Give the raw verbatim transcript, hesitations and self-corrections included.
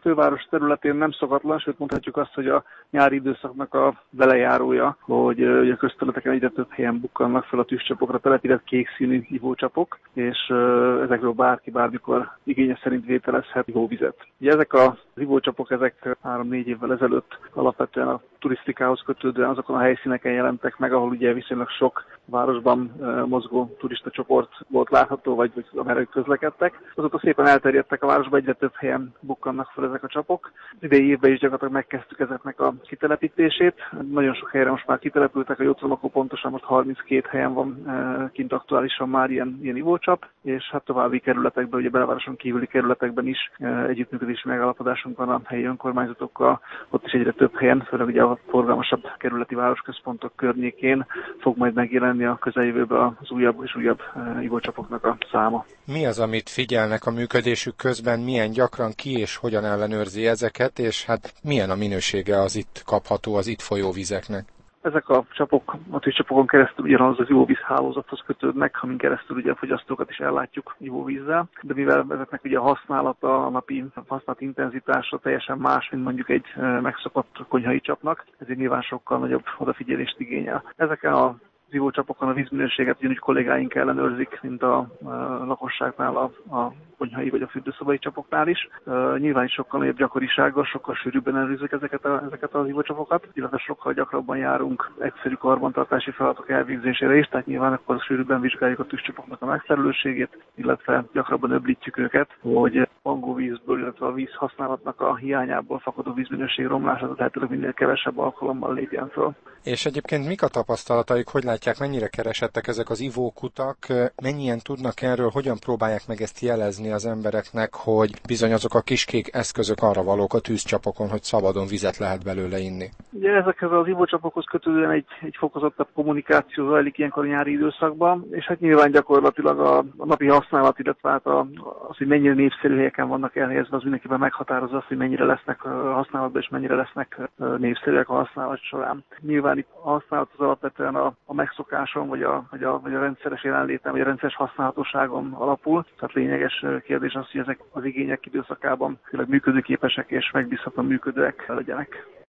főváros területén nem szokatlan, sőt mondhatjuk azt, hogy a nyári időszaknak a velejárója, hogy a közterületeken egyre több helyen bukkannak fel a tűzcsapokra telepített kék színű ivócsapok, és ezekről bárki bármikor igénye szerint vételezhet ivóvizet. Ugye ezek az ivócsapok, ezek három-négy évvel ezelőtt alapvetően a turisztikához kötődően azokon a helyszíneken jelentek meg, ahol ugye viszonylag sok városban mozgó turista csoport volt látható, vagy, vagy amerre közlekedtek. Azóta szépen elterjedtek a városban, egyre több helyen bukkannak fel ezek a csapok. Idei évben is gyakorlatilag megkezdtük ezeknek a kitelepítését. Nagyon sok helyre most már kitelepültek, a Jócromakó pontosan most harminckét helyen van kint aktuálisan már ilyen, ilyen ivócsap, és hát további kerületekben, ugye belvároson kívüli kerületekben is együttműködési megállapodásunk van a helyi önkormányzatokkal. Ott is egyre több helyen, főleg ugye a forgalmasabb kerületi városközpontok környékén fog majd megjelenni a közeljövőben az újabb és újabb ivócsapoknak a száma. Mi az, amit figyelnek a működésük közben, milyen gyakran ki és hogyan ellenőrzi ezeket, és hát milyen a minősége az itt kapható, az itt folyó vizeknek? Ezek a csapok, a tűzcsapokon keresztül ugyanaz az ivóvízhálózathoz kötődnek, amin keresztül ugye a fogyasztókat is ellátjuk ivóvízzel, de mivel ezeknek ugye a használata, a napi használat intenzitása teljesen más, mint mondjuk egy megszokott konyhai csapnak, ezért nyilván sokkal nagyobb odafigyelést igényel. Ezeken a az ivócsapokon a vízminőséget ugyanúgy kollégáink ellenőrzik, mint a, a lakosságnál, a, a konyhai vagy a fürdőszobai csapoknál is. Uh, nyilván is sokkal nagyobb gyakorisággal, sokkal sűrűbben ellenőrzik ezeket, a, ezeket az ivócsapokat, illetve sokkal gyakrabban járunk egyszerű karbantartási feladatok elvégzésére is, tehát nyilván akkor sűrűbben vizsgáljuk a tűzcsapoknak a megfelelőségét, illetve gyakrabban öblítjük őket, hogy pangóvízből, illetve a víz használatnak a hiányából fakadó vízminőség romlását lehetőleg minél kevesebb alkalommal lépjen föl. És egyébként mik a tapasztalataik, hogy látják, mennyire keresettek ezek az ivókutak, mennyien tudnak erről, hogyan próbálják meg ezt jelezni az embereknek, hogy bizony azok a kiskék eszközök arra valók a tűzcsapokon, hogy szabadon vizet lehet belőle inni? Ugye ezekhez az ivócsapokhoz kötődően egy, egy fokozottabb kommunikáció zajlik ilyenkor a nyári időszakban, és hát nyilván gyakorlatilag a, a napi használat, illetve hát a, az, hogy mennyire népszerű helyeken vannak elhelyezve, az mindenkiben meghatározza azt, hogy mennyire lesznek használatban és mennyire lesznek népszerűek a használat során. Nyilván itt a használat az alapvetően a, a megszokáson, vagy a, vagy, a, vagy a rendszeres jelenléten, vagy a rendszeres használhatóságon alapul. Tehát lényeges kérdés az, hogy ezek az igények időszakában tényleg működőképesek és megbízhatóan működőek legyenek.